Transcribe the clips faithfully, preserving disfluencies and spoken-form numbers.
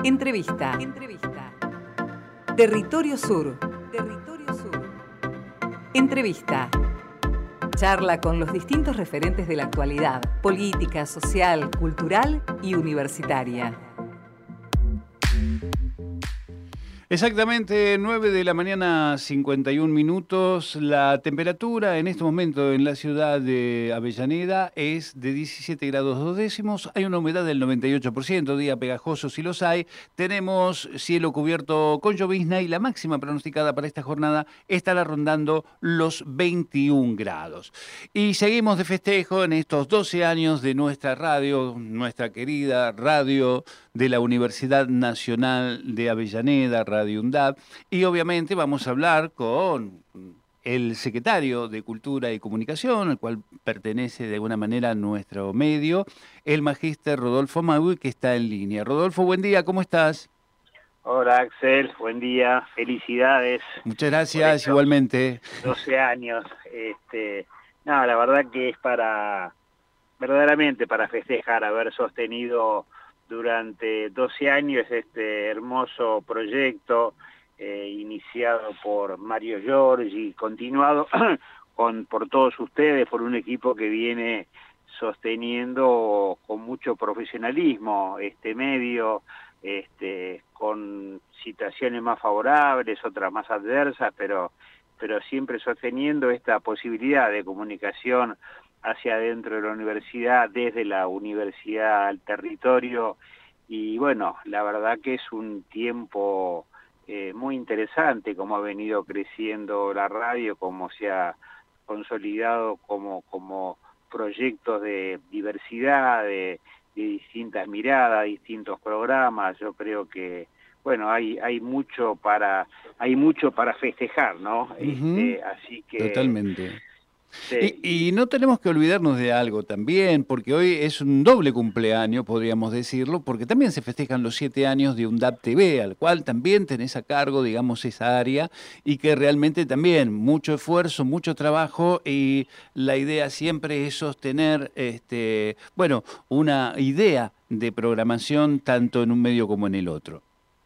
Entrevista. Entrevista. Territorio Sur. Territorio Sur. Entrevista. Charla con los distintos referentes de la actualidad, política, social, cultural y universitaria. Exactamente nueve de la mañana, cincuenta y un minutos. La temperatura en este momento en la ciudad de Avellaneda es de diecisiete grados dos décimos. Hay una humedad del noventa y ocho por ciento, día pegajoso si los hay. Tenemos cielo cubierto con llovizna y la máxima pronosticada para esta jornada estará rondando los veintiún grados. Y seguimos de festejo en estos doce años de nuestra radio, nuestra querida radio de la Universidad Nacional de Avellaneda, Radio UNDAB, y obviamente vamos a hablar con el secretario de Cultura y Comunicación, al cual pertenece de alguna manera a nuestro medio, el magíster Rodolfo Maui, que está en línea. Rodolfo, buen día, ¿cómo estás? Hola Axel, buen día, felicidades. Muchas gracias, igualmente. doce años, este, no, la verdad que es para, verdaderamente para festejar haber sostenido durante doce años este hermoso proyecto eh, iniciado por Mario Giorgi, continuado con, por todos ustedes, por un equipo que viene sosteniendo con mucho profesionalismo este medio, este, con situaciones más favorables, otras más adversas, pero, pero siempre sosteniendo esta posibilidad de comunicación hacia adentro de la universidad, desde la universidad al territorio, y bueno, la verdad que es un tiempo eh, muy interesante, como ha venido creciendo la radio, como se ha consolidado como, como proyectos de diversidad, de, de distintas miradas, distintos programas. Yo creo que bueno, hay hay mucho para hay mucho para festejar, ¿no? Uh-huh. Este, así que totalmente. Sí. Y, y no tenemos que olvidarnos de algo también, porque hoy es un doble cumpleaños, podríamos decirlo, porque también se festejan los siete años de UNDAB T V, al cual también tenés a cargo, digamos, esa área, y que realmente también mucho esfuerzo, mucho trabajo, y la idea siempre es sostener, este, bueno, una idea de programación tanto en un medio como en el otro.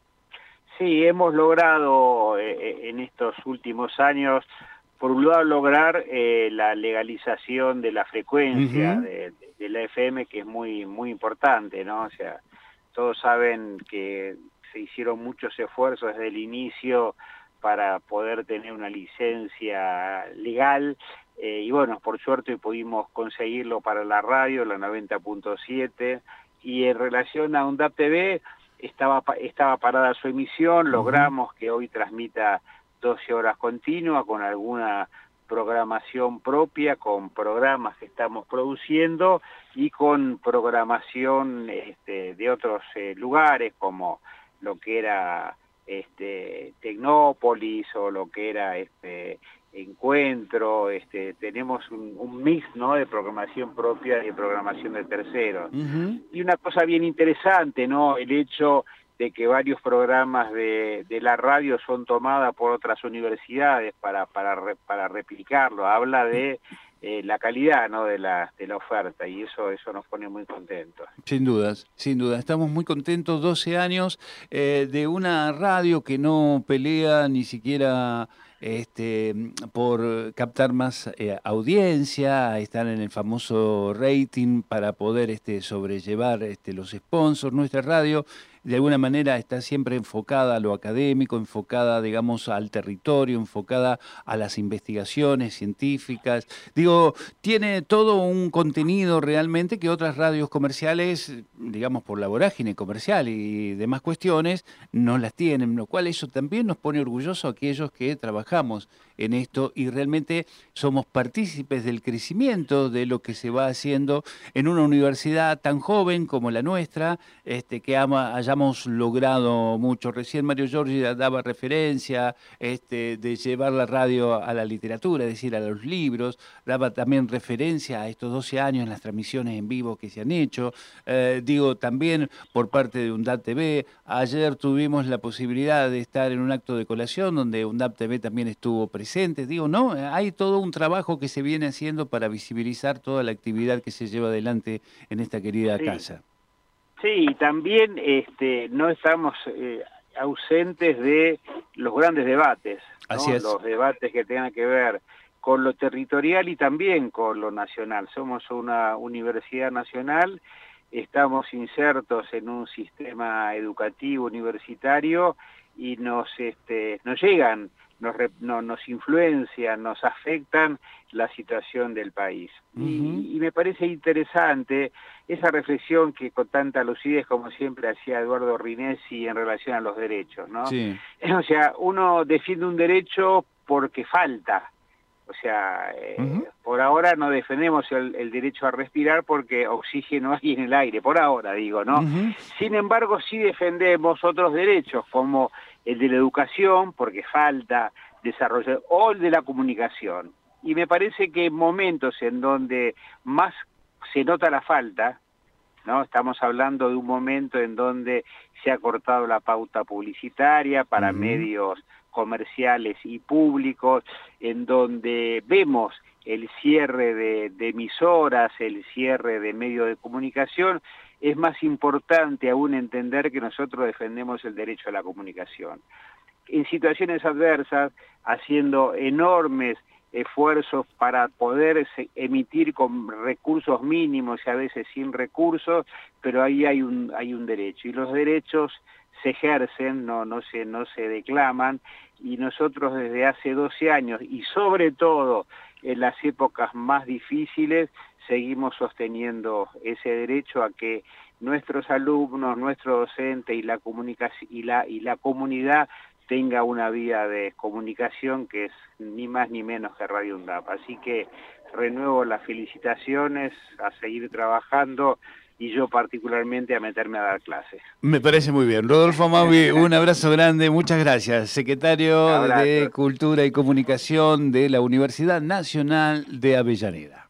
Sí, hemos logrado eh, en estos últimos años, por un lado, lograr eh, la legalización de la frecuencia uh-huh. de, de la F M, que es muy muy importante, ¿no? O sea, todos saben que se hicieron muchos esfuerzos desde el inicio para poder tener una licencia legal, eh, y bueno, por suerte pudimos conseguirlo para la radio, la noventa punto siete, y en relación a UNDAB T V, estaba, estaba parada su emisión, logramos uh-huh. que hoy transmita doce horas continuas, con alguna programación propia, con programas que estamos produciendo y con programación este, de otros eh, lugares, como lo que era este, Tecnópolis o lo que era este, Encuentro. Este, tenemos un, un mix, ¿no?, de programación propia y de programación de terceros. Uh-huh. Y una cosa bien interesante, ¿no?, el hecho de que varios programas de, de la radio son tomadas por otras universidades para para para replicarlo. Habla de eh, la calidad, ¿no?, de la de la oferta, y eso eso nos pone muy contentos. Sin dudas, sin duda. Estamos muy contentos, doce años eh, de una radio que no pelea ni siquiera este, por captar más eh, audiencia, estar en el famoso rating para poder este, sobrellevar este, los sponsors. Nuestra radio de alguna manera está siempre enfocada a lo académico, enfocada, digamos, al territorio, enfocada a las investigaciones científicas. Digo, tiene todo un contenido realmente que otras radios comerciales, digamos, por la vorágine comercial y demás cuestiones, no las tienen, lo cual eso también nos pone orgullosos a aquellos que trabajamos en esto y realmente somos partícipes del crecimiento de lo que se va haciendo en una universidad tan joven como la nuestra, este, que ama, hayamos logrado mucho. Recién Mario Giorgi daba referencia este, de llevar la radio a la literatura, es decir, a los libros, daba también referencia a estos doce años en las transmisiones en vivo que se han hecho. Eh, digo, también por parte de UNDAB T V, ayer tuvimos la posibilidad de estar en un acto de colación donde UNDAB T V también estuvo presente. Digo, no, hay todo un trabajo que se viene haciendo para visibilizar toda la actividad que se lleva adelante en esta querida sí. casa. Sí, y también este, no estamos eh, ausentes de los grandes debates, ¿no? Así es. Los debates que tengan que ver con lo territorial y también con lo nacional. Somos una universidad nacional, estamos insertos en un sistema educativo universitario y nos, este, nos llegan, nos, no, nos influencian, nos afectan la situación del país. Uh-huh. y, y me parece interesante esa reflexión que con tanta lucidez como siempre hacía Eduardo Rinesi en relación a los derechos, ¿no? Sí. O sea, uno defiende un derecho porque falta. O sea, eh, uh-huh. por ahora no defendemos el, el derecho a respirar porque oxígeno hay en el aire, por ahora digo, ¿no? Uh-huh. Sin embargo, sí defendemos otros derechos, como el de la educación, porque falta desarrollar, o el de la comunicación. Y me parece que en momentos en donde más se nota la falta, ¿no? Estamos hablando de un momento en donde se ha cortado la pauta publicitaria para uh-huh. medios comerciales y públicos, en donde vemos el cierre de, de emisoras, el cierre de medios de comunicación, es más importante aún entender que nosotros defendemos el derecho a la comunicación. En situaciones adversas, haciendo enormes esfuerzos para poder emitir con recursos mínimos y a veces sin recursos, pero ahí hay un, hay un derecho, y los derechos se ejercen, no, no, se, no se declaman, y nosotros desde hace doce años, y sobre todo en las épocas más difíciles, seguimos sosteniendo ese derecho a que nuestros alumnos, nuestros docentes y la, comunicación, y la, y la comunidad tenga una vía de comunicación que es ni más ni menos que Radio UNDAP. Así que renuevo las felicitaciones, a seguir trabajando, y yo particularmente a meterme a dar clases. Me parece muy bien. Rodolfo Mauri, un abrazo grande, muchas gracias. Secretario de Cultura y Comunicación de la Universidad Nacional de Avellaneda.